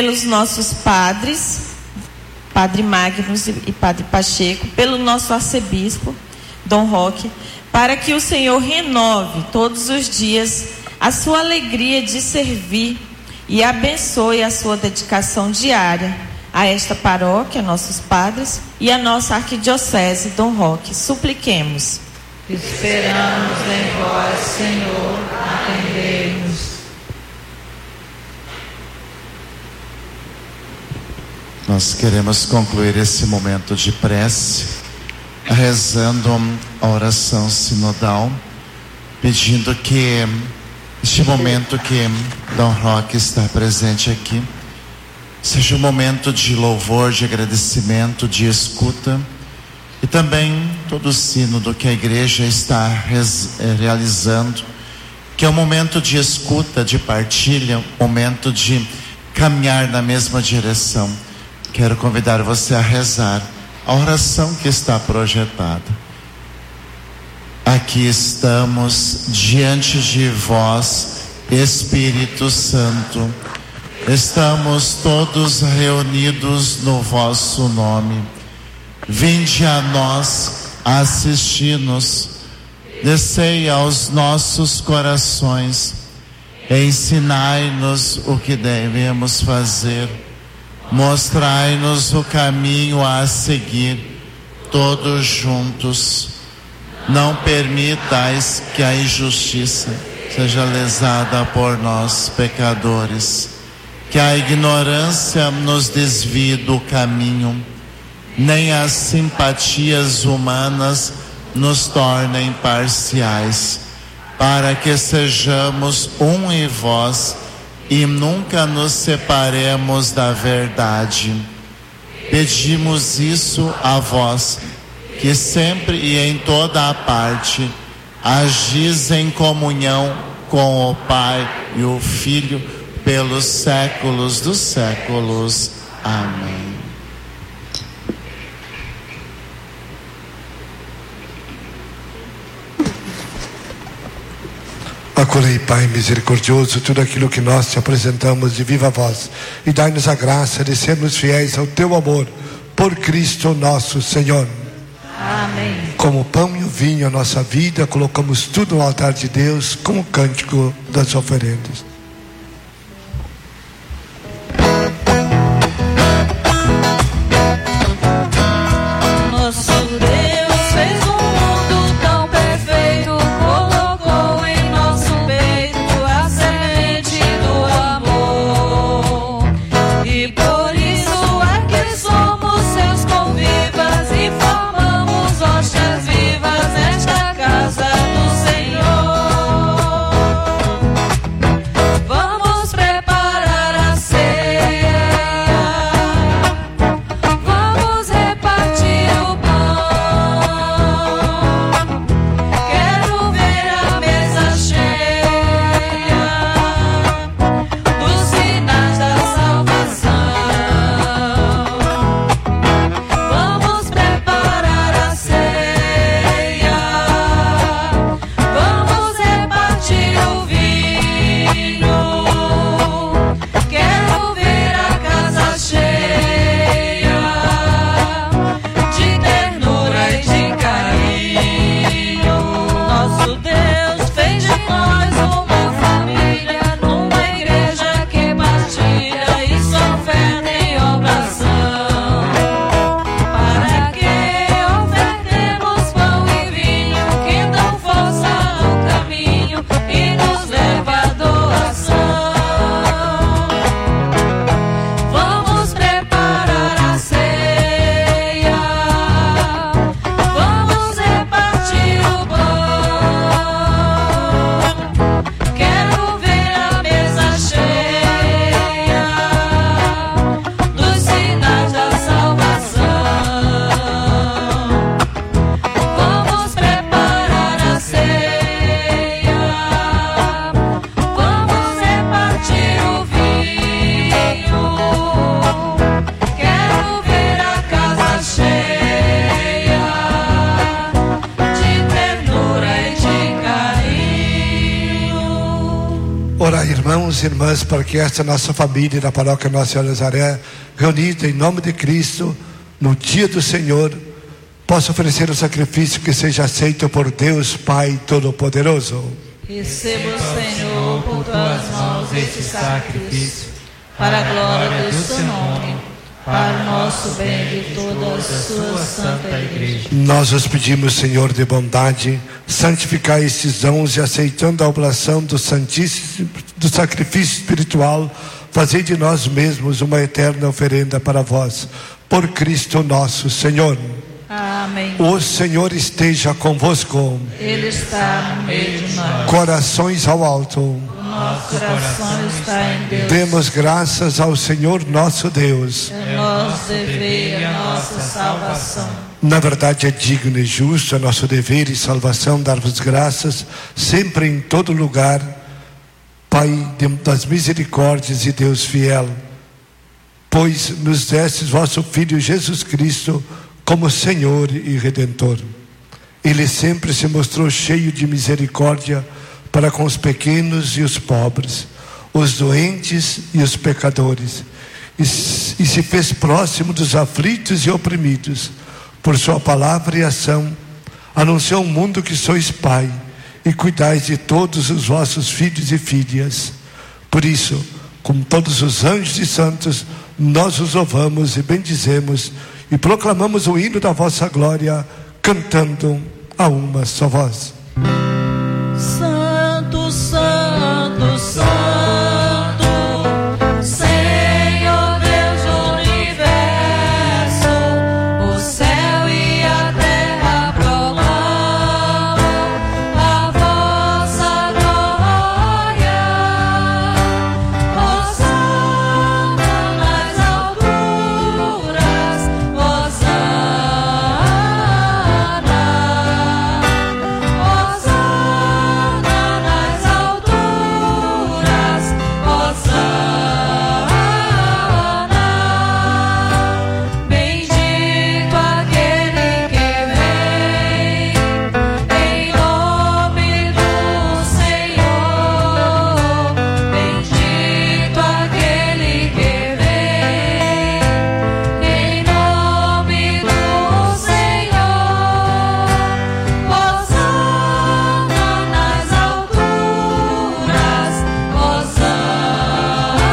pelos nossos padres, Padre Magnus e Padre Pacheco, pelo nosso arcebispo, Dom Roque, para que o Senhor renove todos os dias a sua alegria de servir e abençoe a sua dedicação diária a esta paróquia, nossos padres, e a nossa arquidiocese, Dom Roque. Supliquemos. Esperamos em vós, Senhor, atendei-nos. Nós queremos concluir esse momento de prece rezando a oração sinodal, pedindo que este momento que Dom Roque está presente aqui seja um momento de louvor, de agradecimento, de escuta, e também todo o sínodo que a igreja está realizando, que é um momento de escuta, de partilha, um momento de caminhar na mesma direção. Quero convidar você a rezar a oração que está projetada. Aqui estamos diante de vós, Espírito Santo. Estamos todos reunidos no vosso nome. Vinde a nós, assisti-nos, descei aos nossos corações, ensinai-nos o que devemos fazer, mostrai-nos o caminho a seguir, todos juntos. Não permitais que a injustiça seja lesada por nós, pecadores, que a ignorância nos desvie do caminho, nem as simpatias humanas nos tornem parciais, para que sejamos um em vós e nunca nos separemos da verdade. Pedimos isso a vós, que sempre e em toda a parte agis em comunhão com o Pai e o Filho pelos séculos dos séculos. Amém. Acolhei, Pai misericordioso, tudo aquilo que nós te apresentamos de viva voz, e dai-nos a graça de sermos fiéis ao teu amor, por Cristo nosso Senhor. Amém. Como o pão e o vinho a nossa vida, colocamos tudo no altar de Deus, como cântico das oferendas. Orai, irmãos e irmãs, para que esta nossa família da paróquia Nossa Senhora Nazaré, reunida em nome de Cristo, no dia do Senhor, possa oferecer um sacrifício que seja aceito por Deus Pai Todo-Poderoso. Receba, Senhor, por tuas mãos este sacrifício, para a glória do seu nome, para o nosso bem de toda a sua santa igreja. Nós os pedimos, Senhor de bondade, santificai estes dons e, aceitando a oblação do Santíssimo, do sacrifício espiritual, fazei de nós mesmos uma eterna oferenda para vós, por Cristo nosso Senhor. Amém. O Senhor esteja convosco. Ele está no meio de nós. Corações ao alto. O nosso coração está em Deus. Demos graças ao Senhor nosso Deus. É nosso dever e a nossa salvação. Na verdade é digno e justo, é nosso dever e salvação dar-vos graças sempre em todo lugar, Pai das misericórdias e Deus fiel, pois nos destes vosso Filho Jesus Cristo como Senhor e Redentor. Ele sempre se mostrou cheio de misericórdia para com os pequenos e os pobres, os doentes e os pecadores, e se fez próximo dos aflitos e oprimidos. Por sua palavra e ação, anunciou ao mundo que sois Pai e cuidais de todos os vossos filhos e filhas. Por isso, como todos os anjos e santos, nós os louvamos e bendizemos e proclamamos o hino da vossa glória, cantando a uma só voz. Santo, Santo, Santo, Senhor Deus do universo, o céu e a terra proclamam a vossa glória. Hosana nas alturas, Hosana, Hosana nas alturas, Hosana. Bendito aquele que vem em nome do Senhor. Bendito aquele que vem em nome do Senhor. Hosana nas alturas, Hosana,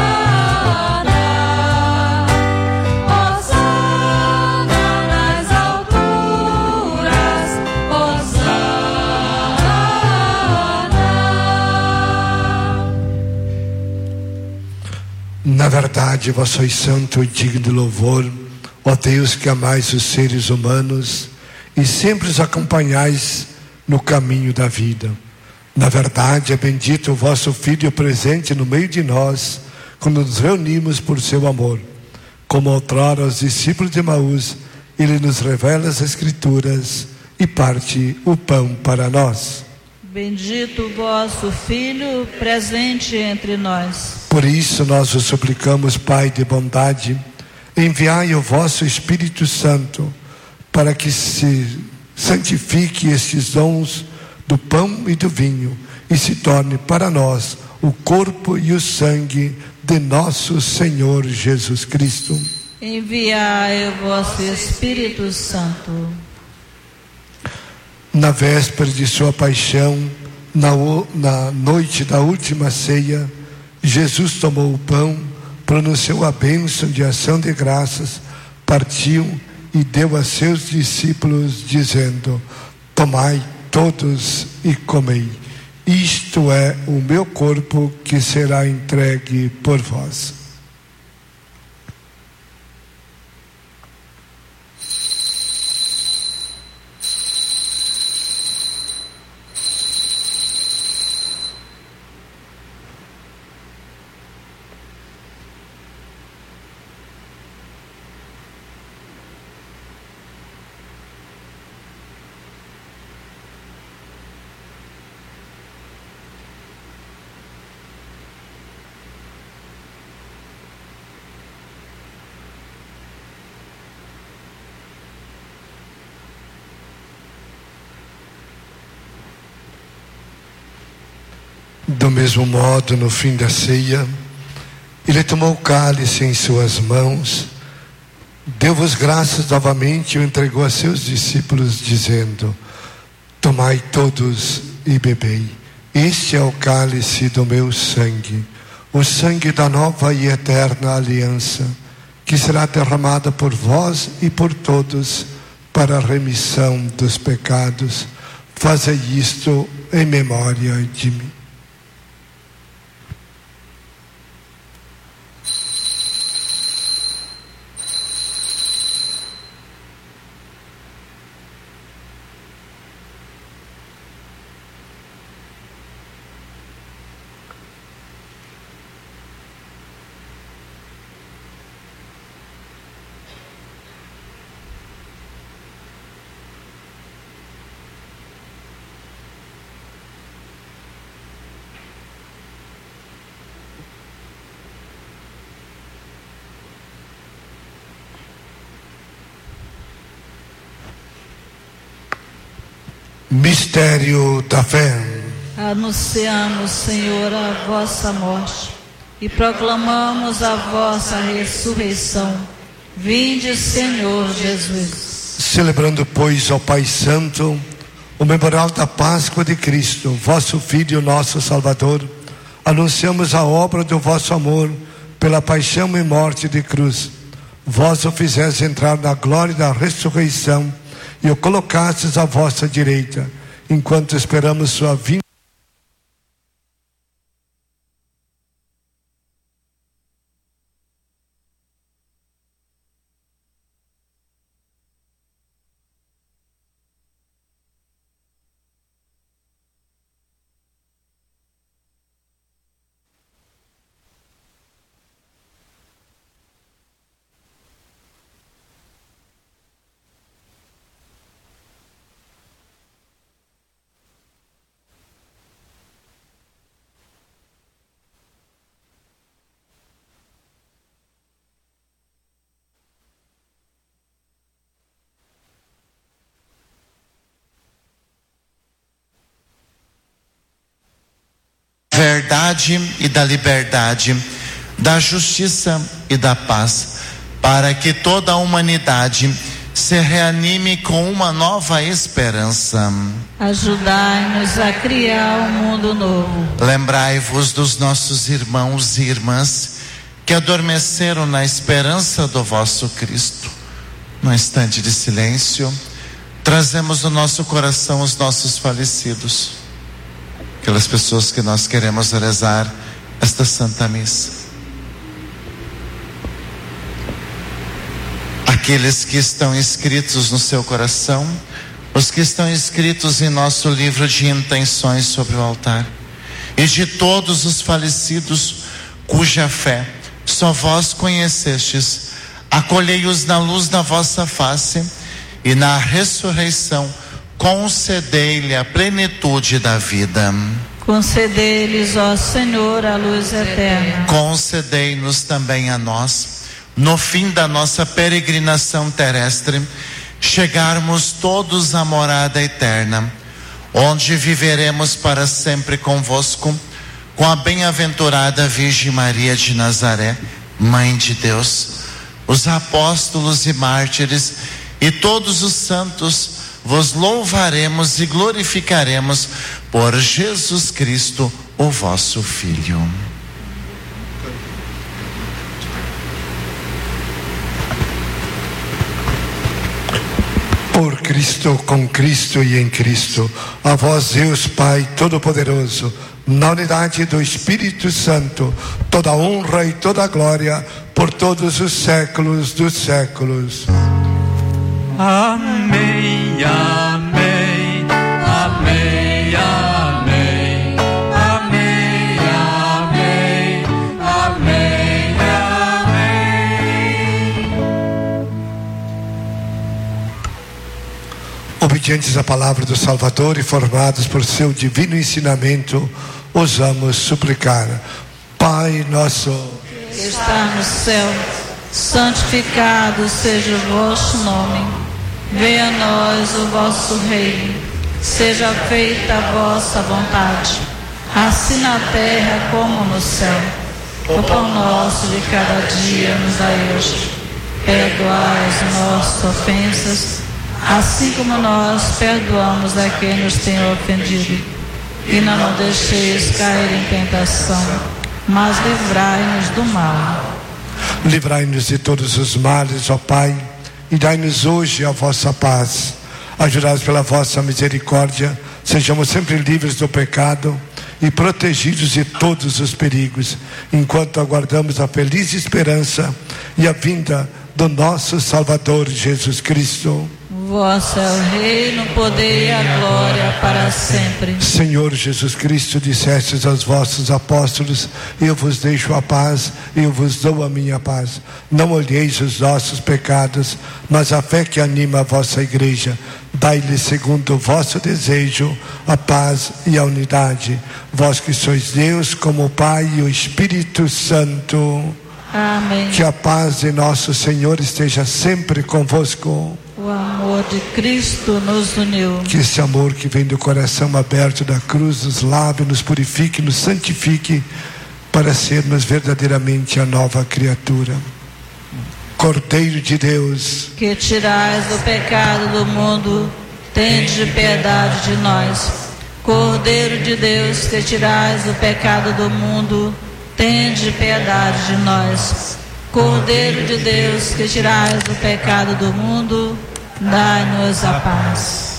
Hosana nas alturas, Hosana. Na verdade, vós sois santo e digno de louvor, ó Deus que amais os seres humanos e sempre os acompanhais no caminho da vida. Na verdade, é bendito o vosso Filho presente no meio de nós, quando nos reunimos por seu amor. Como outrora aos discípulos de Emaús, ele nos revela as Escrituras e parte o pão para nós. Bendito o vosso Filho presente entre nós. Por isso nós vos suplicamos, Pai de bondade, enviai o vosso Espírito Santo para que se santifique estes dons do pão e do vinho e se torne para nós o corpo e o sangue de nosso Senhor Jesus Cristo. Enviai o vosso Espírito Santo. Na véspera de sua paixão, na noite da última ceia, Jesus tomou o pão, pronunciou a bênção de ação de graças, partiu e deu a seus discípulos, dizendo: tomai todos e comei. Isto é o meu corpo que será entregue por vós. Do mesmo modo, no fim da ceia, ele tomou o cálice em suas mãos, deu-vos graças novamente e o entregou a seus discípulos, dizendo: tomai todos e bebei. Este é o cálice do meu sangue, o sangue da nova e eterna aliança, que será derramada por vós e por todos para a remissão dos pecados. Fazei isto em memória de mim. Mistério da fé. Anunciamos, Senhor, a vossa morte e proclamamos a vossa ressurreição. Vinde, Senhor Jesus. Celebrando, pois, ao Pai Santo, o memorial da Páscoa de Cristo, vosso Filho, nosso Salvador, anunciamos a obra do vosso amor pela paixão e morte de cruz. Vós o fizeste entrar na glória da ressurreição e o colocastes à vossa direita, enquanto esperamos sua vinda. Verdade e da liberdade, da justiça e da paz, para que toda a humanidade se reanime com uma nova esperança. Ajudai-nos a criar um mundo novo. Lembrai-vos dos nossos irmãos e irmãs que adormeceram na esperança do vosso Cristo. Num instante de silêncio, trazemos no nosso coração os nossos falecidos, aquelas pessoas que nós queremos rezar esta Santa Missa. Aqueles que estão inscritos no seu coração, os que estão inscritos em nosso livro de intenções sobre o altar, e de todos os falecidos cuja fé só vós conhecestes, acolhei-os na luz da vossa face e na ressurreição concedei-lhe a plenitude da vida. Concedei-lhes, ó Senhor, a luz eterna. Concedei-nos também a nós, no fim da nossa peregrinação terrestre, chegarmos todos à morada eterna, onde viveremos para sempre convosco, com a bem-aventurada Virgem Maria de Nazaré, Mãe de Deus, os apóstolos e mártires e todos os santos. Vos louvaremos e glorificaremos por Jesus Cristo, o vosso Filho. Por Cristo, com Cristo e em Cristo, a vós, Deus Pai Todo-Poderoso, na unidade do Espírito Santo, toda honra e toda glória por todos os séculos dos séculos. Amém, amém, amém, amém, amém, amém, amém, amém. Obedientes à palavra do Salvador e formados por seu divino ensinamento, ousamos suplicar. Pai nosso, que está no céu, santificado seja o vosso nome. Venha a nós o vosso reino, seja feita a vossa vontade, assim na terra como no céu. O pão nosso de cada dia nos dai hoje. Perdoai as nossas ofensas, assim como nós perdoamos a quem nos tem ofendido. E não nos deixeis cair em tentação, mas livrai-nos do mal. Livrai-nos de todos os males, ó Pai, e dai-nos hoje a vossa paz. Ajudados pela vossa misericórdia, sejamos sempre livres do pecado e protegidos de todos os perigos, enquanto aguardamos a feliz esperança e a vinda do nosso Salvador Jesus Cristo. Vosso é o reino, o poder e a glória para sempre. Senhor Jesus Cristo, dissestes aos vossos apóstolos: eu vos deixo a paz, eu vos dou a minha paz. Não olheis os nossos pecados, mas a fé que anima a vossa igreja. Dai-lhe, segundo o vosso desejo, a paz e a unidade. Vós que sois Deus, como o Pai e o Espírito Santo. Amém. Que a paz de nosso Senhor esteja sempre convosco. O amor de Cristo nos uniu. Que esse amor que vem do coração aberto da cruz nos lave, nos purifique, nos santifique, para sermos verdadeiramente a nova criatura. Cordeiro de Deus, que tirais o pecado do mundo, tende piedade de nós. Cordeiro de Deus, que tirais o pecado do mundo, tende piedade de nós. Cordeiro de Deus, que tirais o pecado do mundo, dai-nos a paz.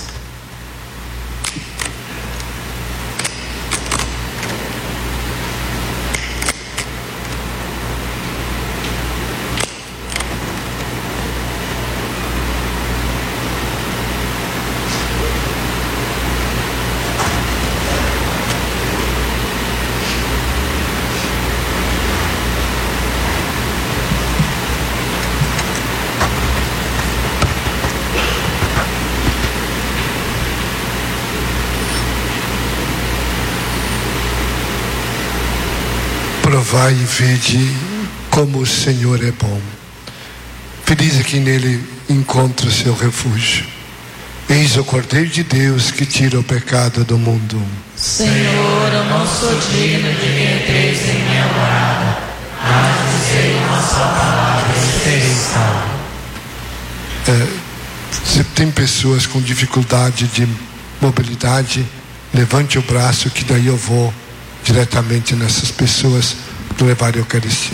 Provai e vede como o Senhor é bom. Feliz é quem nele encontra o seu refúgio. Eis o Cordeiro de Deus que tira o pecado do mundo. Senhor, eu não sou digno de que entreis em minha morada, mas dizei uma só palavra e serei salvo. Se tem pessoas com dificuldade de mobilidade, levante o braço que daí eu vou diretamente nessas pessoas levar a Eucaristia.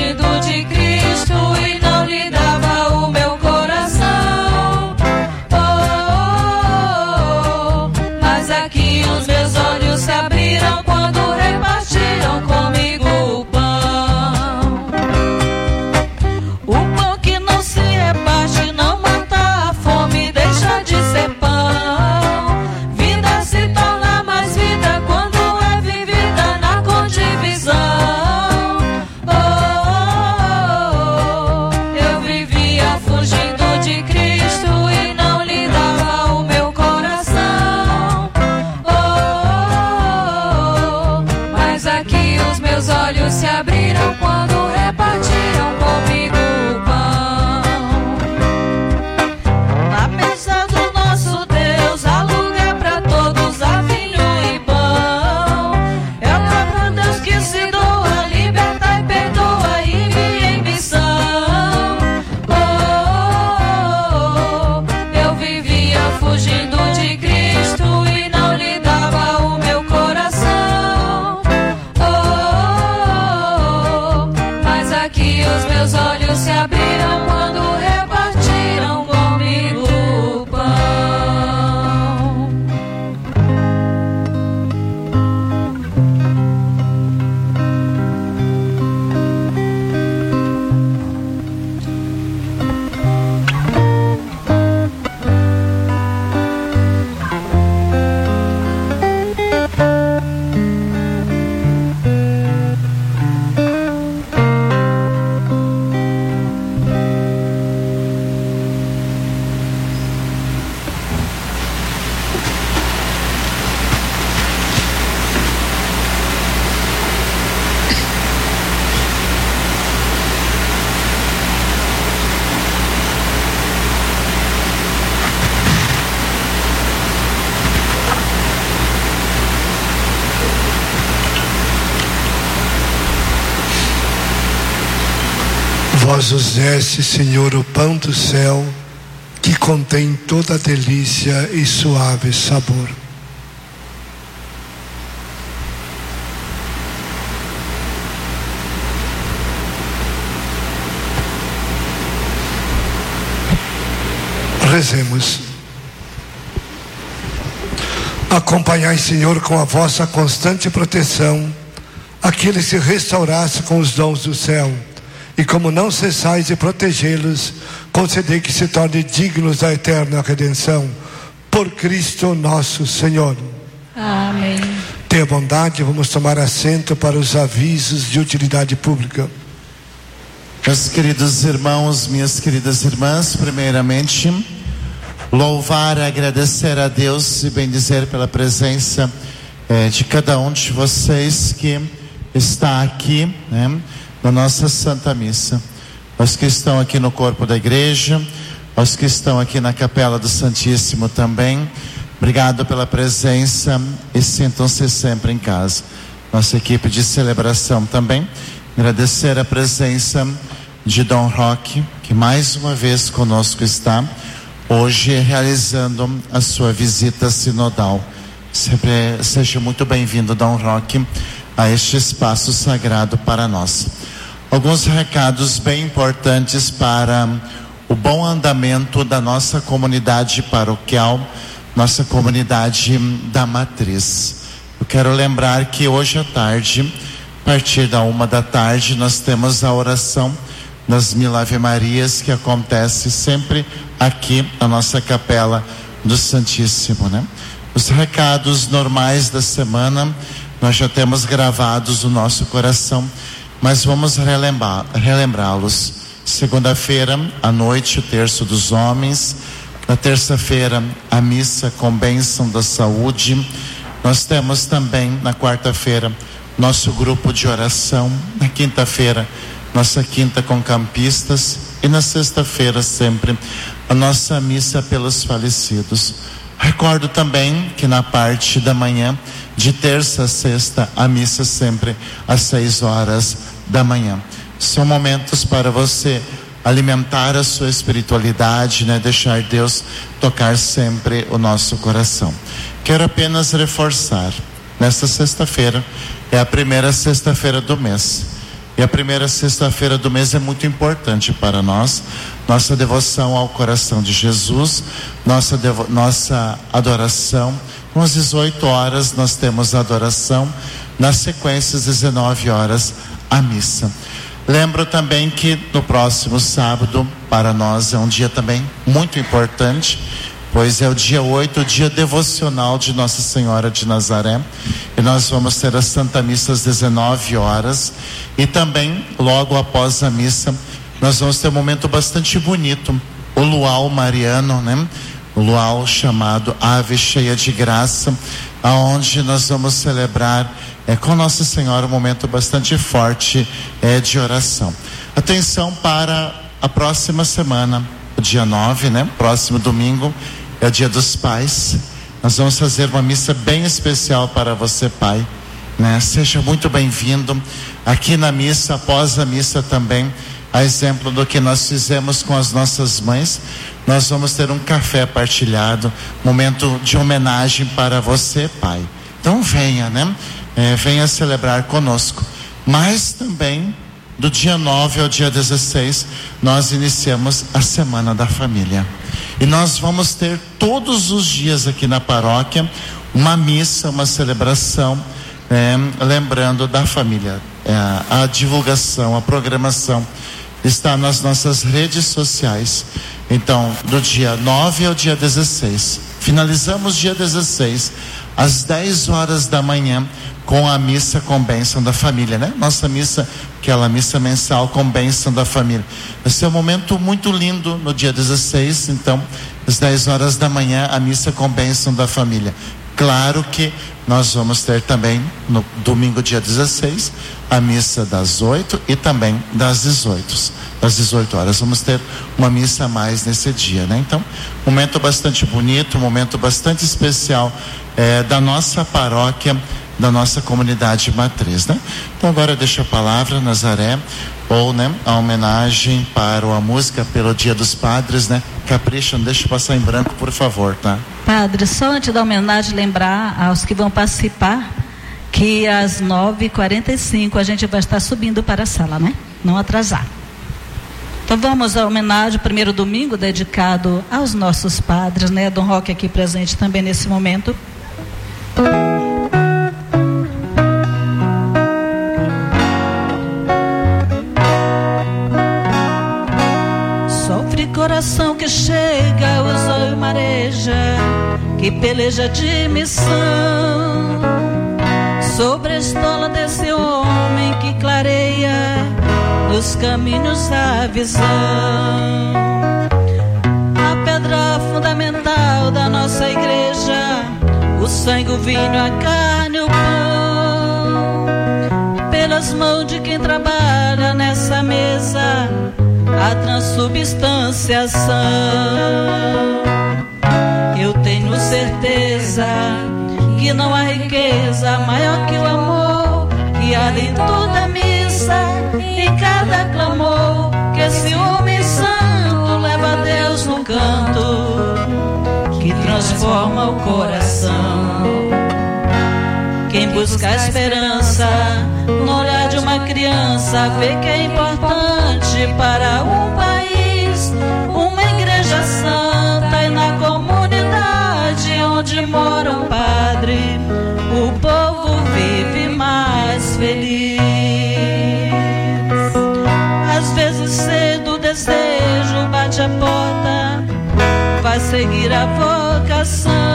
fugindo de Cristo e não lhe dava o meu coração. Mas aqui os meus olhos se abriram quando repartiram comigo o pão. O pão que não se reparte não mata a fome, deixa de ser pão. Vida se torna mais vida quando é vivida na condivisão. Eu vivia fugindo de Cristo e não lhe dava o meu coração. Mas aqui os meus olhos se abriram quando repartiram comigo o pão. Na mesa do nosso Deus há lugar pra todos, há vinho e pão. É o próprio Deus que se doa, liberta e perdoa e envia em missão. Eu vivia fugindo de Cristo e não lhe dava o meu coração. Mas aqui os meus olhos se abriram quando repartiram comigo o pão. Vós nos deste, Senhor, o pão do céu, que contém toda a delícia e suave sabor. Rezemos. Acompanhai, Senhor, com a vossa constante proteção aqueles que restaurasse com os dons do céu. E como não cessais de protegê-los, concedei que se tornem dignos da eterna redenção. Por Cristo nosso Senhor. Amém. Tenha bondade, vamos tomar assento para os avisos de utilidade pública. Meus queridos irmãos, minhas queridas irmãs, primeiramente, louvar e agradecer a Deus e bendizer pela presença de cada um de vocês que está aqui, né, na nossa Santa Missa. Os que estão aqui no corpo da igreja, os que estão aqui na Capela do Santíssimo também, obrigado pela presença e sintam-se sempre em casa. Nossa equipe de celebração também, agradecer a presença de Dom Roque, que mais uma vez conosco está, hoje realizando a sua visita sinodal. Sempre seja muito bem-vindo, Dom Roque, a este espaço sagrado para nós. Alguns recados bem importantes para o bom andamento da nossa comunidade paroquial, nossa comunidade da Matriz. Eu quero lembrar que hoje à tarde, a partir da 13h, nós temos a oração das 1000 Ave Marias, que acontece sempre aqui na nossa Capela do Santíssimo, né? Os recados normais da semana nós já temos gravados no nosso coração, mas vamos relembrá-los. Segunda-feira à noite, o terço dos homens. Na terça-feira, a missa com bênção da saúde. Nós temos também na quarta-feira nosso grupo de oração. Na quinta-feira, nossa quinta com campistas. E na sexta-feira, sempre, a nossa missa pelos falecidos. Recordo também que na parte da manhã, de terça a sexta, a missa sempre às 6h da manhã. São momentos para você alimentar a sua espiritualidade, né? Deixar Deus tocar sempre o nosso coração. Quero apenas reforçar, nesta sexta-feira é a primeira sexta-feira do mês. E a primeira sexta-feira do mês é muito importante para nós. Nossa devoção ao coração de Jesus, nossa adoração. Às 18 horas nós temos a adoração. Na sequência, às 19 horas, a missa. Lembro também que no próximo sábado, para nós, é um dia também muito importante, pois é o dia 8, o dia devocional de Nossa Senhora de Nazaré. E nós vamos ter a Santa Missa às 19 horas. E também, logo após a missa, nós vamos ter um momento bastante bonito, o luau mariano, né? O luau chamado Ave Cheia de Graça, aonde nós vamos celebrar com Nossa Senhora um momento bastante forte de oração. Atenção para a próxima semana, o dia 9, né? Próximo domingo é o Dia dos Pais. Nós vamos fazer uma missa bem especial para você, pai, né? Seja muito bem-vindo aqui na missa. Após a missa também, a exemplo do que nós fizemos com as nossas mães, nós vamos ter um café partilhado, momento de homenagem para você, pai. Então venha, né? Venha celebrar conosco. Mas também, do dia 9 ao dia 16, nós iniciamos a Semana da Família. E nós vamos ter todos os dias aqui na paróquia uma missa, uma celebração, lembrando da família. A divulgação, a programação está nas nossas redes sociais. Então, do dia 9 ao dia 16, finalizamos dia 16, às 10 horas da manhã, com a missa com bênção da família, né? Nossa missa, aquela missa mensal com bênção da família. Vai ser um momento muito lindo no dia 16, então, às 10 horas da manhã, a missa com bênção da família. Claro que nós vamos ter também, no domingo, dia 16, a missa das 8 e também das 18 horas. Vamos ter uma missa a mais nesse dia, né? Então, momento bastante bonito, momento bastante especial da nossa paróquia, da nossa comunidade matriz, né? Então agora deixo a palavra, Nazaré, ou, né, a homenagem para a música pelo Dia dos Padres, né? Capricha, não deixa passar em branco, por favor, tá? Padre, só antes da homenagem, lembrar aos que vão participar que às 9h45 a gente vai estar subindo para a sala, né? Não atrasar. Então vamos à homenagem, primeiro domingo dedicado aos nossos padres, né? Dom Roque aqui presente também nesse momento. Coração que chega, o zóio mareja, que peleja de missão, sobre a estola desse homem que clareia nos caminhos da visão. A pedra fundamental da nossa igreja, o sangue, o vinho, a carne, o pão, pelas mãos de quem trabalha nessa mesa, a transubstanciação. Eu tenho certeza que não há riqueza maior que o amor, que há em toda missa, em cada clamor, que esse homem santo leva a Deus no canto, que transforma o coração. Quem busca a esperança no olhar de uma criança, vê que é importante para um país uma igreja santa, e na comunidade onde mora um padre, o povo vive mais feliz. Às vezes cedo o desejo bate a porta, vai seguir a vocação.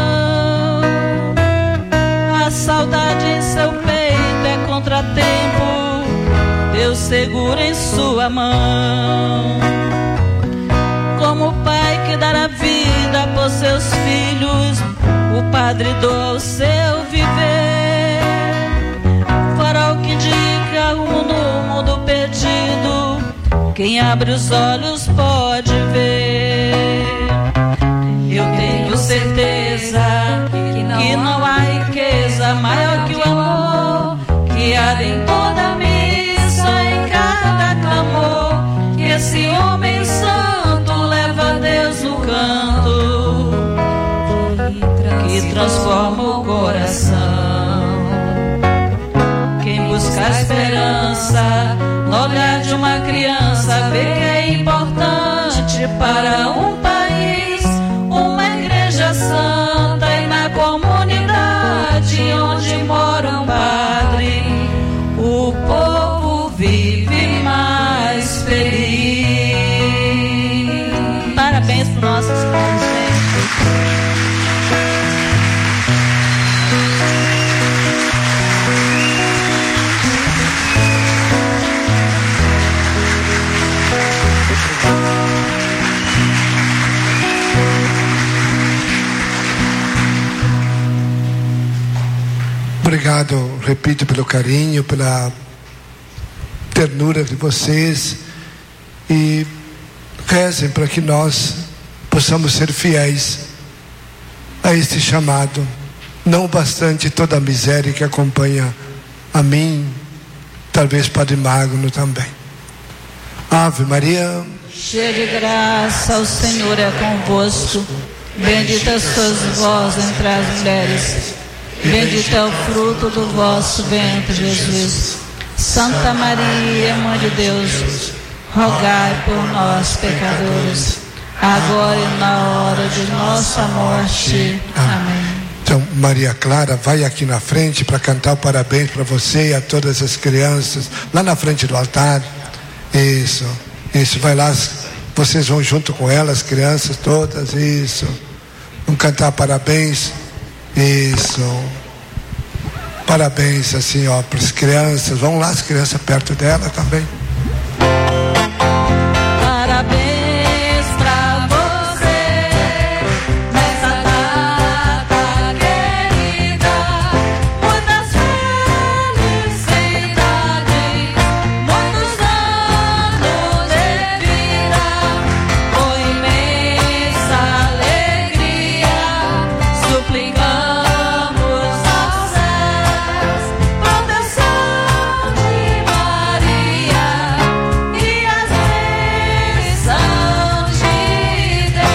A saudade em seu peito é contratempo, Deus segura em sua mão. Como o pai que dá a vida por seus filhos, o padre doa o seu viver. Farol que indica rumo no mundo perdido, quem abre os olhos pode ver. Eu tenho certeza que não há riqueza maior que o amor, que há em toda missa, em cada clamor, que esse homem santo leva a Deus no canto, que transforma o coração. Quem busca a esperança no Obrigado, repito, pelo carinho, pela ternura de vocês, e rezem para que nós possamos ser fiéis a este chamado. Não bastante toda a miséria que acompanha a mim, talvez Padre Magno também. Ave Maria, cheia de graça, o Senhor é convosco. Bendita sois vós entre as mulheres, bendito é o fruto do vosso ventre, Jesus. Santa Maria, Mãe de Deus, rogai por nós, pecadores, agora e na hora de nossa morte. Amém. Então, Maria Clara, vai aqui na frente para cantar o parabéns para você e a todas as crianças, lá na frente do altar. Isso, vai lá, vocês vão junto com elas, crianças todas, isso. Vamos cantar parabéns, isso. Parabéns, assim, ó, para as crianças. Vão lá, as crianças perto dela também. Parabéns pra você nessa data querida. Muitas felicidades, muitos anos de vida, com imensa alegria, suplicamos aos céus proteção de Maria e as bênçãos de Deus.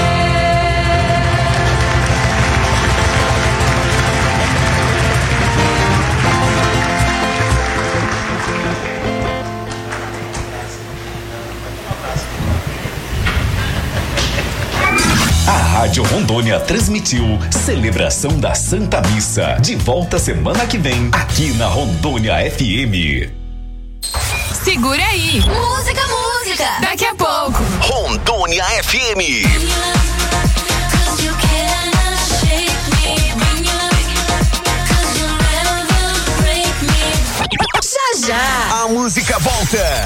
A Rádio Rondônia transmitiu Celebração da Santa Missa. De volta semana que vem, aqui na Rondônia FM. Segura aí. Música. Daqui a pouco. Rondônia FM. Já. A música volta.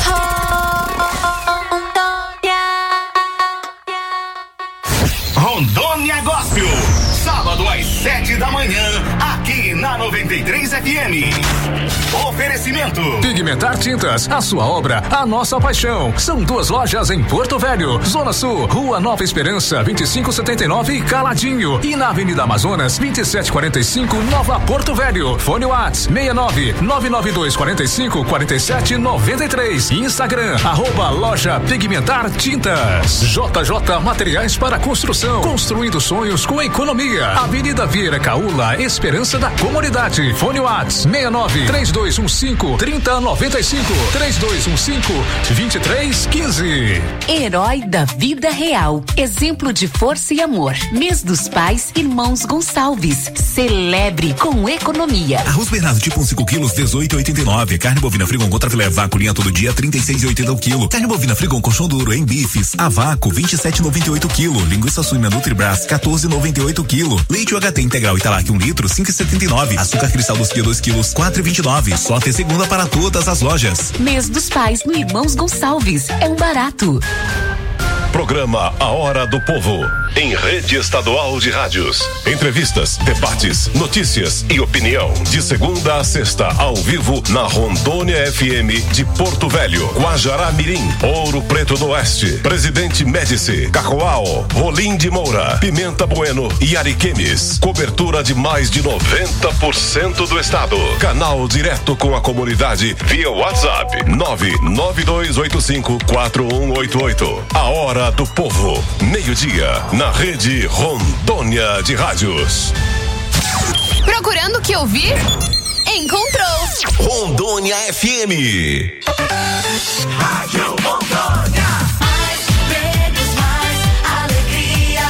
Rondônia Gospel. Sábado às 7 da manhã, aqui na 93 FM. Oferecimento. Pigmentar Tintas, a sua obra, a nossa paixão. São 2 lojas em Porto Velho, Zona Sul, Rua Nova Esperança, 2579 e Caladinho. E na Avenida Amazonas, 2745, Nova Porto Velho. Fone Whats 69-99245-4793. Instagram, @loja Pigmentar Tintas. JJ Materiais para Construção, construindo sonhos com economia. Avenida Vieira Caula, Esperança da Comunidade. Fone Whats 69-3215-3095, 3215-2315. Herói da vida real, exemplo de força e amor. Mês dos Pais, Irmãos Gonçalves. Celebre com economia. Arroz Bernardo tipo 5 quilos, 18,89. Carne bovina Frigon contra filé vácuo linha todo dia, 36,80 o quilo. Carne bovina Frigon colchão duro em bifes a vácuo, 27,98 o quilo. Linguiça suína Nutribras, 14,98 o quilo. Leite UHT integral Italac 1 litro, 5,79. Açúcar cristal dos 2 quilos, 4,29. Só até segunda para todas as lojas. Mês dos Pais no Irmãos Gonçalves. É um barato. Programa A Hora do Povo, em rede estadual de rádios. Entrevistas, debates, notícias e opinião. De segunda a sexta, ao vivo, na Rondônia FM de Porto Velho, Guajará Mirim, Ouro Preto do Oeste, Presidente Médici, Cacoal, Rolim de Moura, Pimenta Bueno e Ariquemes. Cobertura de mais de 90% do estado. Canal direto com a comunidade via WhatsApp 992854188. A Hora do Povo, meio-dia, na rede Rondônia de Rádios. Procurando o que ouvir? Encontrou. Rondônia FM. Rádio Rondônia. Mais prêmios, mais alegria.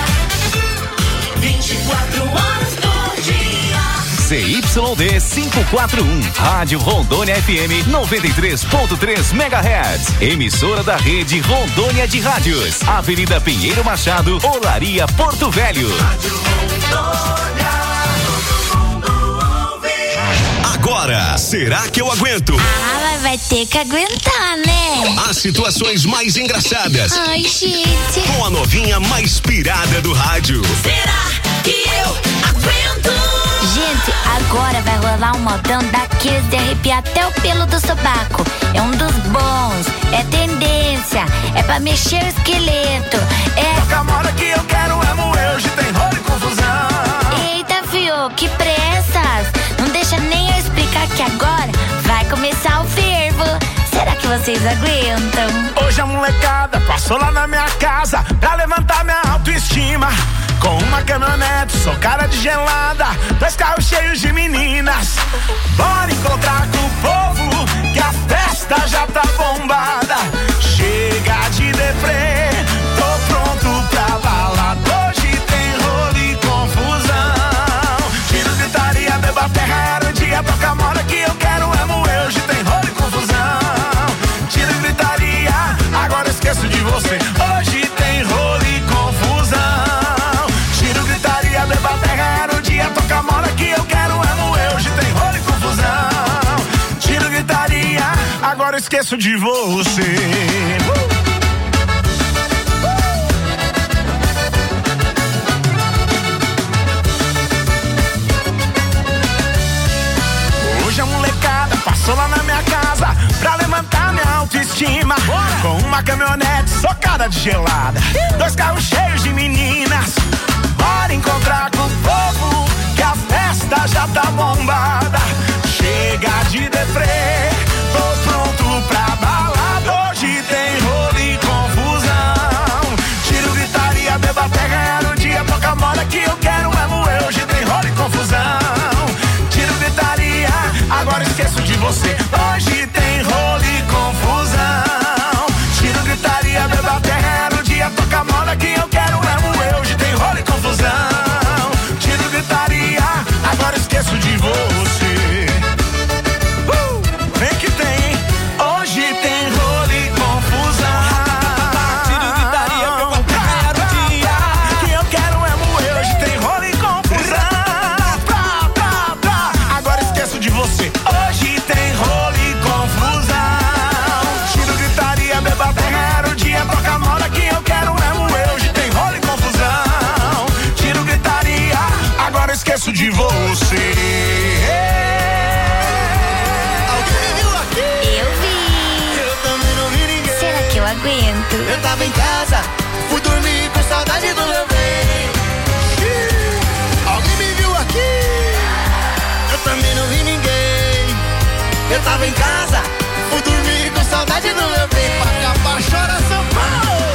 24 horas por dia. CYD 541, Rádio Rondônia FM 93.3 MHz. Emissora da rede Rondônia de Rádios. Avenida Pinheiro Machado, Olaria, Porto Velho. Rádio Rondônia, todo mundo ouve. Agora, será que eu aguento? Ah, mas vai ter que aguentar, né? As situações mais engraçadas. Ai, gente. Com a novinha mais pirada do rádio. Será que eu aguento? Gente, agora vai rolar um modão daqueles de arrepiar até o pelo do sovaco. É um dos bons, é tendência, é pra mexer o esqueleto. Toca a moda que eu quero é moer, hoje tem rolo e confusão. Eita, fio, que pressas! Não deixa nem eu explicar que agora vai começar o fervo. Será que vocês aguentam? Hoje a molecada passou lá na minha casa pra levantar minha autoestima. Com uma caminhonete, sou cara de gelada, 2 carros cheios de meninas. Bora encontrar com o povo, que a festa já tá bombada. Chega de deprê, tô pronto pra balada. Hoje tem rolo e confusão. Tiro, gritaria, beba terra, era o dia. Toca a moda que eu quero é moer. Hoje tem rolo e confusão. Tiro, gritaria, agora esqueço de você. Hoje tem rolo e confusão. Beba terra, era o dia, toca a moda que eu quero é moer. Hoje tem rolo e confusão. Tiro, gritaria, agora esqueço de você. Hoje a molecada passou lá na minha casa pra levantar minha autoestima. Com uma caminhonete socada de gelada, 2 carros cheios de meninas. Bora encontrar com o povo, que a festa já tá bombada. Chega de deprê, tô pronto pra balada. Hoje tem rolo e confusão. Tiro, gritaria, beba terra, era o dia. Toca a moda que eu quero é moer. Hoje tem rolo e confusão. Tiro, gritaria, agora esqueço de você. Hoje tem rolo e confusão. Tiro, gritaria, beba terra, era o dia. Toca a moda que eu quero é moer. Hoje tem rolo e confusão. Tiro, gritaria, agora esqueço de você. Vem que tem, hoje tem rolo e confusão. Tiro, gritaria, beba terra, era o dia. Que eu quero é moer. Hoje tem rolo e confusão. Agora esqueço de você. Hoje tem rolo e confusão. Tiro, gritaria, beba terra, era o dia. Toca a moda que eu quero é moer. Hoje tem rolo e confusão. Tiro, gritaria, agora esqueço de você. Alguém me viu aqui? Eu vi. Eu também não vi ninguém. Será que eu aguento? Eu tava em casa, fui dormir com saudade do meu bem. Alguém me viu aqui? Eu também não vi ninguém. Eu tava em casa, fui dormir com saudade do meu bem. Pra acabar, chora São Paulo.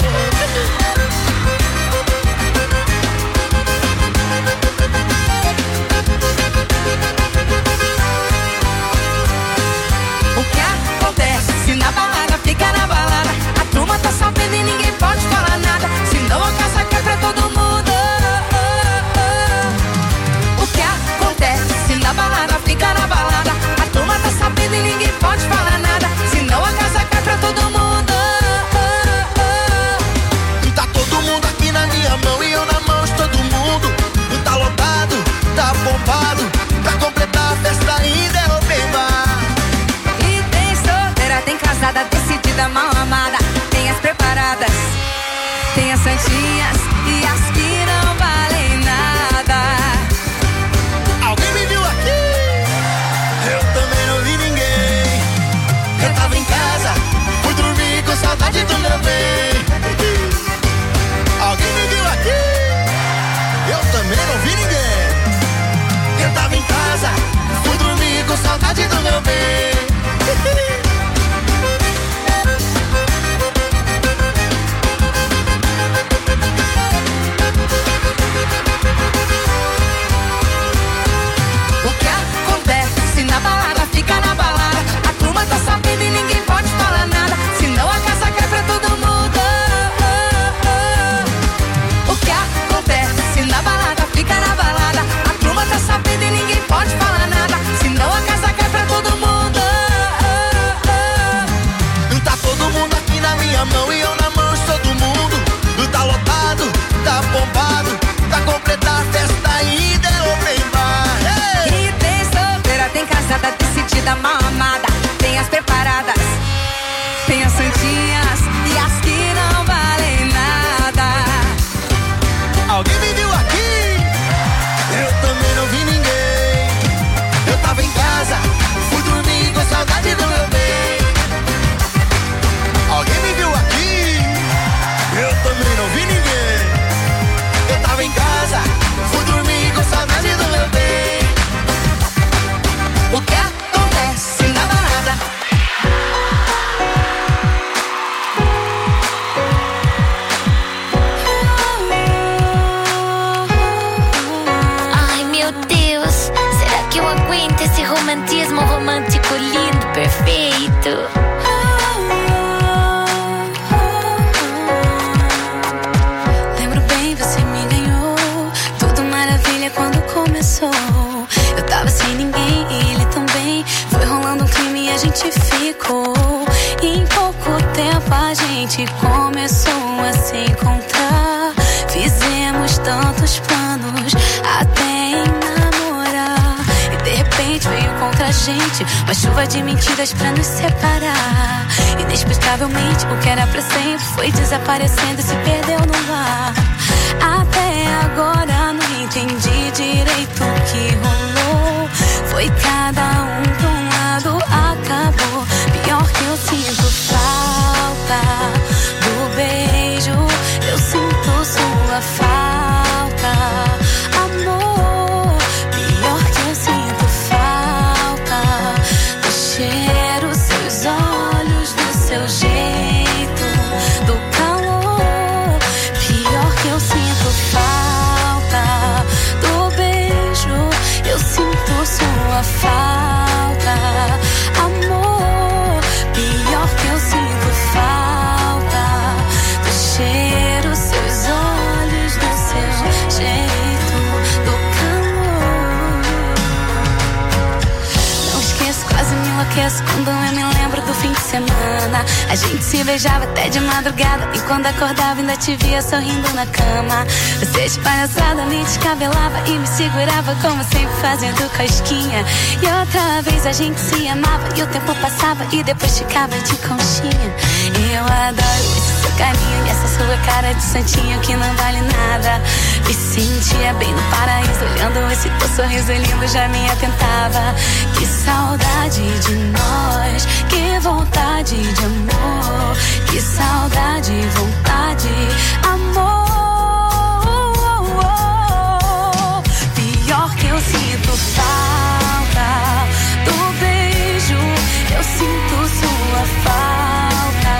O que acontece se na balada fica na balada? A turma tá sabendo e ninguém pode falar nada. Senão a casa cai pra todo mundo. O que acontece se na balada fica na balada? A turma tá sabendo e ninguém pode falar nada. Senão a casa cai pra todo mundo. Tá todo mundo aqui na minha mão e eu na mão de todo mundo. Tá lotado, tá bombado. Pra completar a festa ainda é open bar. E tem solteira, tem casada, decidida, mal amada. Tem as preparadas, tem as santinhas e as que não valem nada. Alguém me viu aqui? Eu também não vi ninguém. Eu tava em casa, fui dormir com saudade do meu bem. Alguém me viu aqui? Eu também não vi ninguém. Eu tava em casa, fui dormir com saudade do meu bem. O que acontece se na balada fica na balada? A turma tá sabendo e ninguém pode falar nada. Senão a casa cai pra todo mundo. gente começou a se encontrar. Fizemos tantos planos até em namorar. E de repente veio contra a gente uma chuva de mentiras pra nos separar. Inexplicavelmente o que era pra sempre foi desaparecendo e se perdeu no ar. Até agora não entendi direito o que rolou. Foi cada um pra um lado, acabou. Pior que eu sinto falta do beijo, eu sinto sua falta, amor. Pior que eu sinto falta do cheiro, seus olhos, do seu jeito, do calor. Pior que eu sinto falta do beijo, eu sinto sua falta, amor. Pior que eu sinto falta do cheiro, seus olhos, do seu jeito, do calor. Não esqueço, quase me enlouqueço quando eu me lembro do fim de semana. A gente se beijava até de madrugada e quando acordava ainda te via sorrindo na cama. Você de palhaçada me descabelava e me segurava como sempre fazendo cosquinha. E outra vez a gente se amava e o tempo passava e depois ficava de conchinha. Eu adoro esse seu carinho e essa sua cara de santinho que não vale nada. Me sentia bem no paraíso olhando esse teu sorriso lindo, já me atentava. Que saudade de nós, que vontade de amor, que saudade, vontade, amor. Pior que eu sinto falta do beijo, eu sinto sua falta,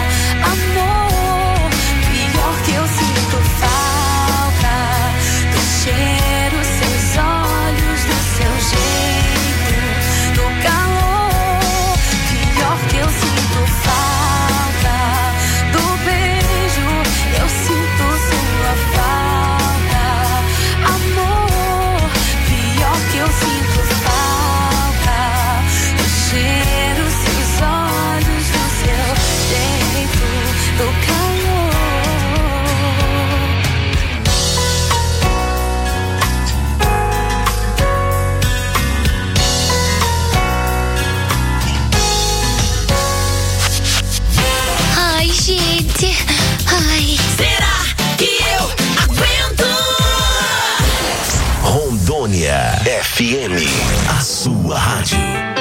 amor. Pior que eu sinto falta do cheiro, seus olhos, do seu jeito, do calor. Pior que eu sinto falta do beijo, eu sinto sua falta, amor. Pior que eu sinto falta do cheiro, seus olhos, do seu jeito, do calor. Ai, gente. Ai. Será que eu aguento? Rondônia FM, a sua rádio.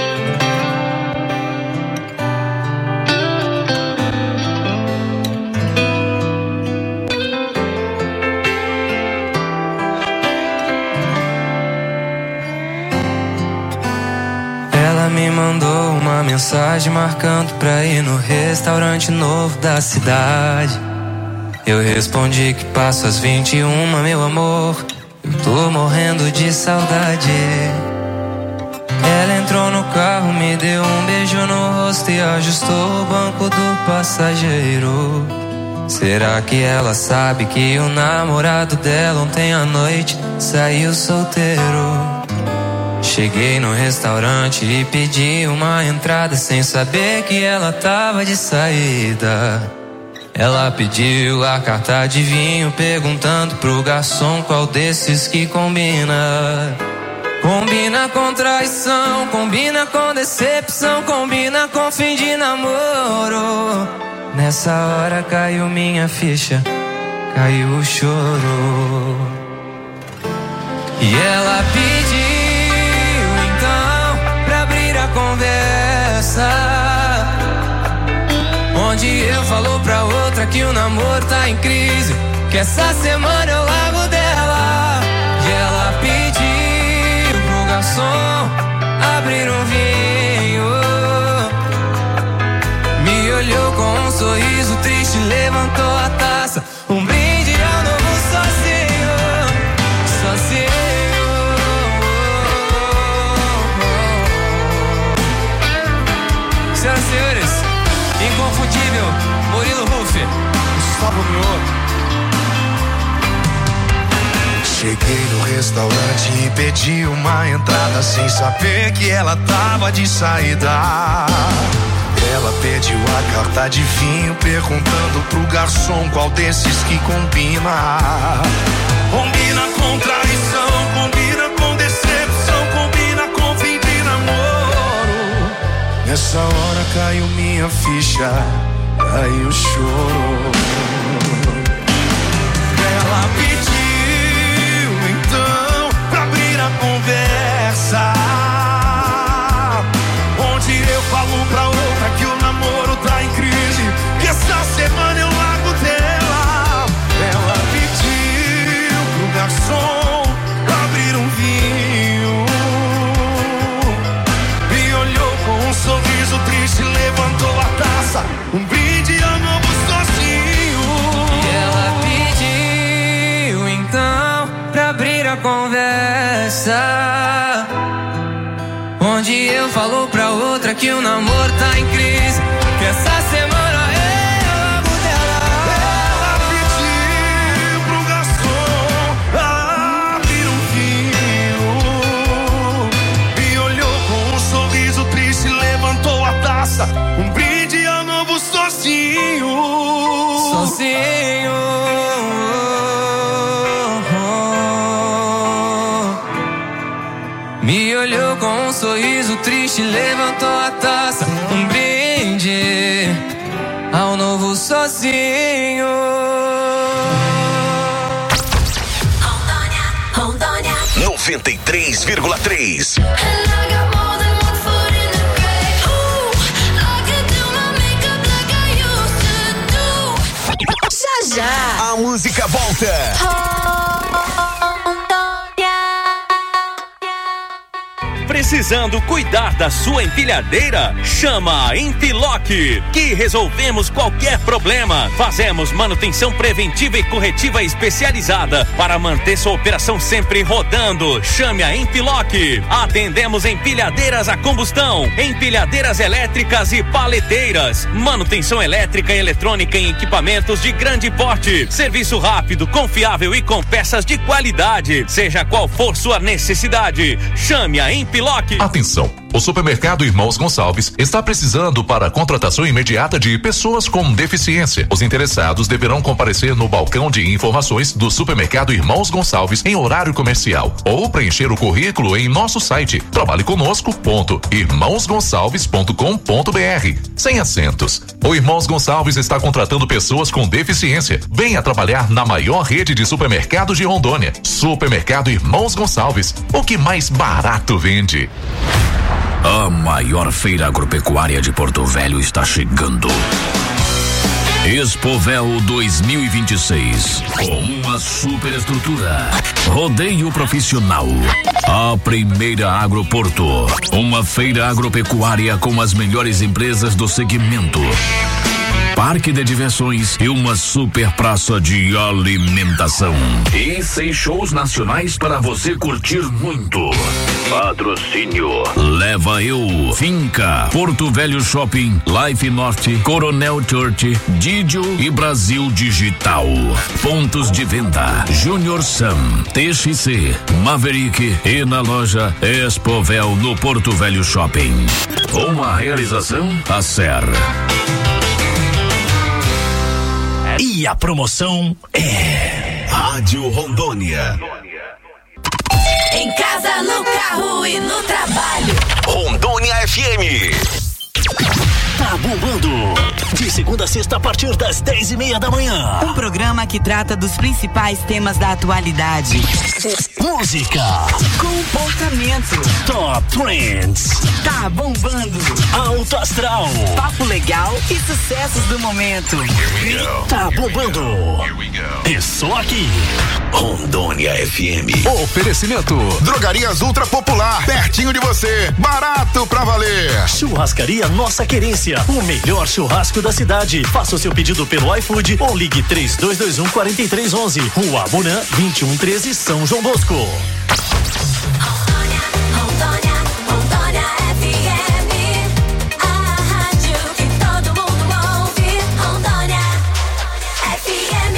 Ela me mandou uma mensagem marcando pra ir no restaurante novo da cidade. Eu respondi que passo às 21, meu amor, eu tô morrendo de saudade. Ela entrou no carro, me deu um beijo no rosto e ajustou o banco do passageiro. Será que ela sabe que o namorado dela ontem à noite saiu solteiro? Cheguei no restaurante e pedi uma entrada sem saber que ela tava de saída. Ela pediu a carta de vinho perguntando pro garçom qual desses que combina. Combina com traição, combina com decepção, combina com fim de namoro. Nessa hora caiu minha ficha, caiu o choro. E ela pediu então pra abrir a conversa, onde eu falo pra outra que o namoro tá em crise, que essa semana eu largo dela. E ela pediu pro garçom abrir um vinho, me olhou com um sorriso triste, levantou a taça, um brinde ao novo sozinho, sozinho. Senhoras e senhores, inconfundível Murilo Ruff, Gustavo Mioto. Cheguei no restaurante e pedi uma entrada sem saber que ela tava de saída. Ela pediu a carta de vinho, perguntando pro garçom qual desses que combina. Combina com traição, combina com decepção, combina com fim de namoro. Nessa hora caiu minha ficha, caiu o choro. Ela pediu então pra abrir a conversa, onde eu falo pra outra que o namoro tá em crise, que essa semana eu largo dela. Ela pediu pro garçom abrir um vinho, me olhou com um sorriso triste, levantou a taça, um brinde ao novo sozinho. E ela pediu então pra abrir a conversa, onde eu falo pra outra que o namoro tá em crise, que essa semana eu largo dela. Ela pediu pro garçom abrir um vinho, me olhou com um sorriso triste, levantou a taça, um brinde ao novo sozinho. Sozinho. Me olhou com um sorriso triste, levantou a taça, um brinde ao novo sozinho. Rondônia 93,3. Já. A música volta. Precisando cuidar da sua empilhadeira? Chama a Empiloc, que resolvemos qualquer problema. Fazemos manutenção preventiva e corretiva especializada para manter sua operação sempre rodando. Chame a Empiloc. Atendemos empilhadeiras a combustão, empilhadeiras elétricas e paleteiras, manutenção elétrica e eletrônica em equipamentos de grande porte. Serviço rápido, confiável e com peças de qualidade. Seja qual for sua necessidade, chame a Empiloc. Atenção! O Supermercado Irmãos Gonçalves está precisando para a contratação imediata de pessoas com deficiência. Os interessados deverão comparecer no balcão de informações do Supermercado Irmãos Gonçalves em horário comercial ou preencher o currículo em nosso site trabalheconosco.irmãosgonçalves.com.br. Sem acentos. O Irmãos Gonçalves está contratando pessoas com deficiência. Venha trabalhar na maior rede de supermercados de Rondônia. Supermercado Irmãos Gonçalves. O que mais barato vende. A maior feira agropecuária de Porto Velho está chegando. Expovel 2026, com uma superestrutura, rodeio profissional, a primeira Agroporto, uma feira agropecuária com as melhores empresas do segmento, parque de diversões e uma super praça de alimentação. E 6 shows nacionais para você curtir muito. Patrocínio Leva Eu, Finca, Porto Velho Shopping, Life Norte, Coronel Church, Didio e Brasil Digital. Pontos de venda: Junior Sam, TXC, Maverick e na loja Expovel no Porto Velho Shopping. Uma realização Acer. E a promoção é Rádio Rondônia. Em casa, no carro e no trabalho. Rondônia FM. Tá bombando. De segunda a sexta a partir das 10:30 da manhã. Um programa que trata dos principais temas da atualidade. Música. Comportamento. Top Trends. Tá bombando. Alto astral. Papo legal e sucessos do momento. Tá bombando. É só aqui. Rondônia FM. Oferecimento: Drogarias Ultra Popular, pertinho de você, barato pra valer. Churrascaria Nossa Querência, o melhor churrasco da cidade. Faça o seu pedido pelo iFood ou ligue 3221-4311. Rua Abunã, 2113, São João Bosco. Rondônia FM, a rádio que todo mundo ouve. Rondônia FM.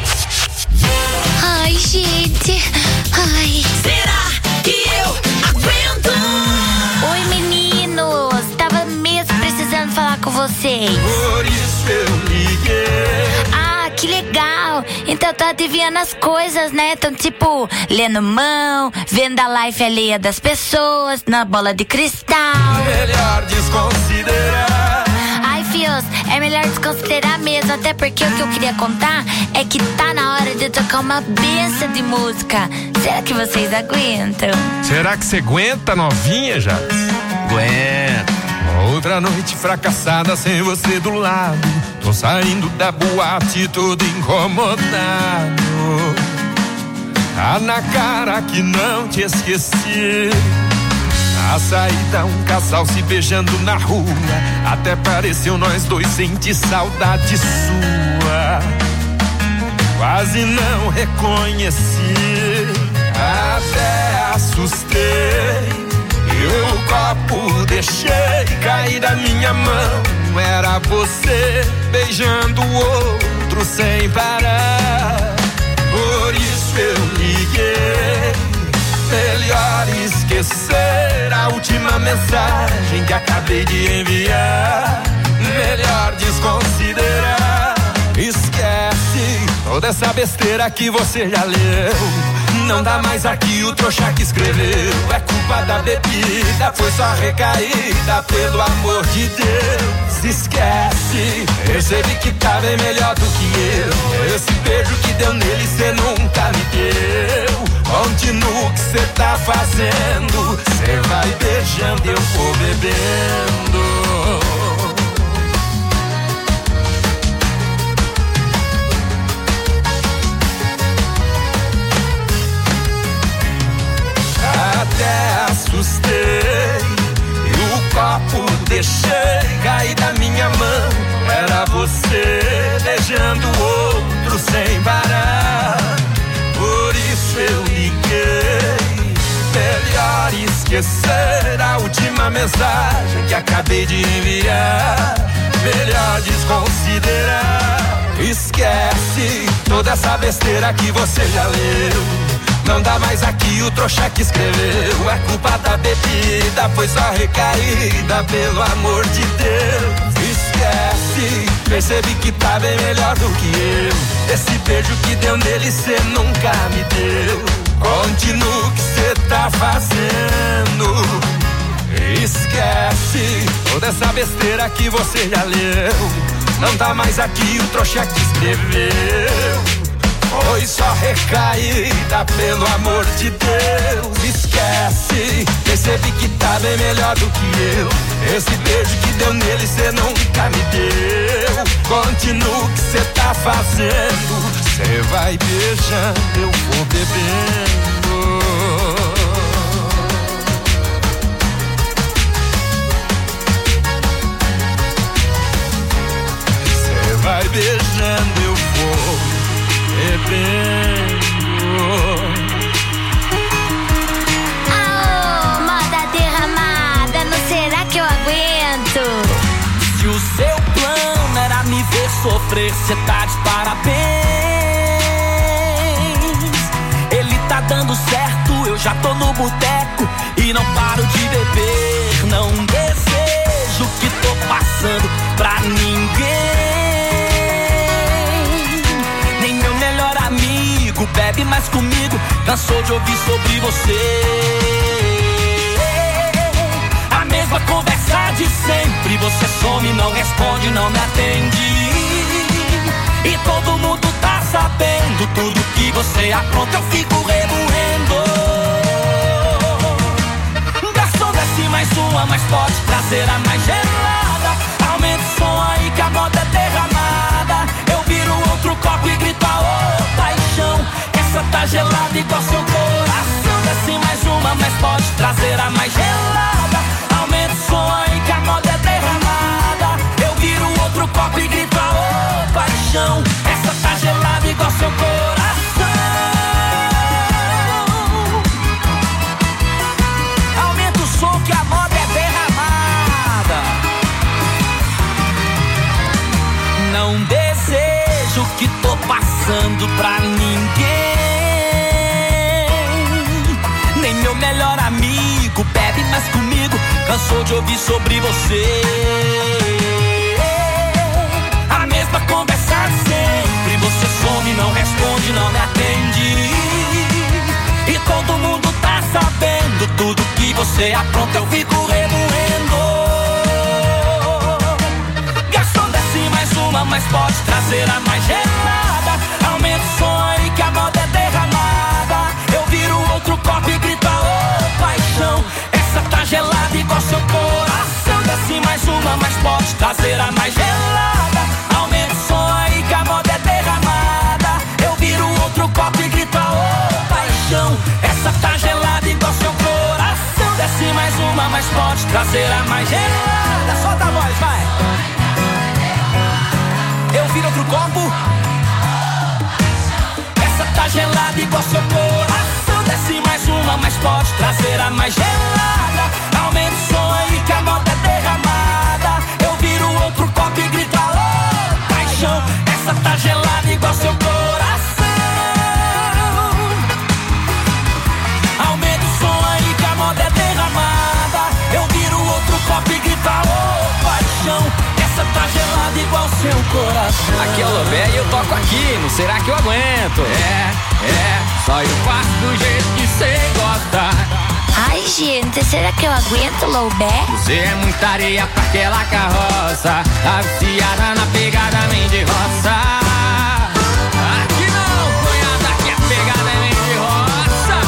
Ai, gente. Ai. Será que eu aguento? Oi, meninos. Tava mesmo precisando falar com vocês. Por isso eu liguei. Ah, que legal. Então tá adivinhando as coisas, né? Então, tipo, lendo mão, vendo a life alheia das pessoas, na bola de cristal. Melhor desconsiderar. Ai, fios, é melhor desconsiderar mesmo. Até porque o que eu queria contar é que tá na hora de tocar uma benção de música. Será que vocês aguentam? Será que você aguenta, novinha, já? Aguenta. Outra noite fracassada sem você do lado. Tô saindo da boate todo incomodado. Tá na cara que não te esqueci. Na saída um casal se beijando na rua. Até pareceu nós dois sentir saudade sua. Quase não reconheci. Até assustei. Eu o copo deixei cair da minha mão. Era você beijando o outro sem parar. Por isso eu liguei. Melhor esquecer a última mensagem que acabei de enviar. Melhor desconsiderar. Esquece toda essa besteira que você já leu. Não dá mais aqui o trouxa que escreveu. É culpa da bebida, foi só recaída. Pelo amor de Deus, esquece. Percebi que tá bem melhor do que eu. Esse beijo que deu nele cê nunca me deu. Continua o que cê tá fazendo. Cê vai beijando e eu vou bebendo. Até assustei e o copo deixei cair da minha mão. Era você beijando o outro sem parar. Por isso eu liguei. Melhor esquecer a última mensagem que acabei de enviar. Melhor desconsiderar. Esquece toda essa besteira que você já leu. Não dá mais aqui o trouxa que escreveu. É culpa da bebida, foi só recaída. Pelo amor de Deus, esquece. Percebi que tá bem melhor do que eu. Esse beijo que deu nele cê nunca me deu. Continua o que cê tá fazendo. Esquece toda essa besteira que você já leu. Não tá mais aqui o trouxa que escreveu. Foi só recaída, pelo amor de Deus. Esquece, percebi que tá bem melhor do que eu. Esse beijo que deu nele cê nunca me deu. Continua o que cê tá fazendo. Cê vai beijando, eu vou bebendo. Cê vai beijando, eu vou bebendo. Oh, moda derramada, não será que eu aguento? Se o seu plano era me ver sofrer, cê tá de parabéns. Ele tá dando certo, eu já tô no boteco e não paro de beber. Não desejo o que tô passando pra ninguém. Bebe mais comigo, cansou de ouvir sobre você. A mesma conversa de sempre. Você some, não responde, não me atende. E todo mundo tá sabendo tudo que você apronta, eu fico remoendo. Garçom, desce mais uma, mas pode trazer a mais gelada. Aumenta o som aí que a moda é derramada. Eu viro outro copo e grito aô, paixão. Essa tá gelada igual seu coração. Desce mais uma, mas pode trazer a mais gelada. Aumenta o som aí que a moda é derramada. Eu viro outro copo e grito aô, paixão. Essa tá gelada igual seu coração. Aumenta o som que a moda é derramada. Não desejo o que tô passando pra ninguém. Nem meu melhor amigo bebe mais comigo, cansou de ouvir sobre você. conversa sempre. Você some, não responde, não me atende. E todo mundo tá sabendo tudo que você apronta, eu fico remoendo. Garçom, desce mais uma, mas pode trazer a mais gelada. Aumenta o som aí que a moda é derramada. Eu viro outro copo e grito, ô paixão, essa tá gelada igual seu coração. Desce mais uma, mas pode trazer a mais gelada. Aumenta o som aí que a moda é derramada. Eu viro outro copo e grito, ô paixão, essa tá gelada igual seu coração. Desce mais uma, mas pode trazer a mais gelada. Solta a voz, vai. Eu viro outro copo. Essa tá gelada igual seu coração. Desce mais uma, mas pode trazer a mais gelada. Aumenta o som aí que a moda é derramada. Eu viro outro copo e grito, alô, paixão, essa tá gelada igual seu coração. Aumenta o som aí que a moda é derramada. Eu viro outro copo e grito, alô, paixão, essa tá gelada igual seu coração. Aqui é o Lobé e eu toco aqui, não será que eu aguento? Só eu faço do jeito que cê gosta. Ai, gente, será que eu aguento, Lobé? Você é muita areia pra aquela carroça, tá viciada na pegada vem de roça. Aqui não, cunhada, que a pegada vem de roça.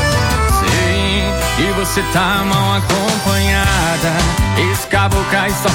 Sim, e você tá mal acompanhada. Esse caboclo aí só